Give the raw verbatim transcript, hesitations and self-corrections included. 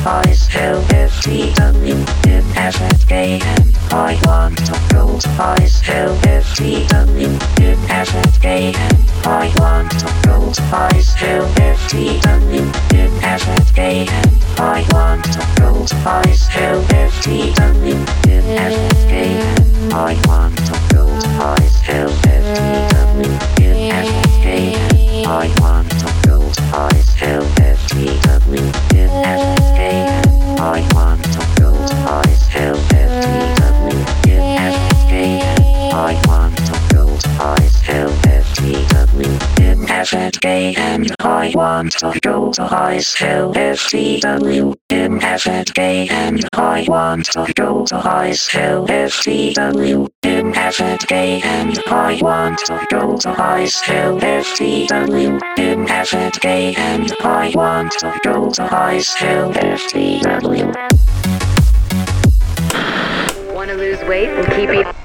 Ice L F T W in F F K and I want to go to Ice L F T W in F F K and I want to go to Ice L F T W in F F K and I want to go to Ice L F T W in F F K and I want to go to Ice L F T W in F F K and I want to go to Ice L F T W in F F K and I want to go to Ice L F T W in F F K and I want to go to Ice L F T W in F F K and I want to go to Ice L F T W in F F K and I want to go to Ice L F T W in F F K and I want to go to Ice L F T W in F F K and I want to go to Ice L F T W. Want to lose weight and keep eating?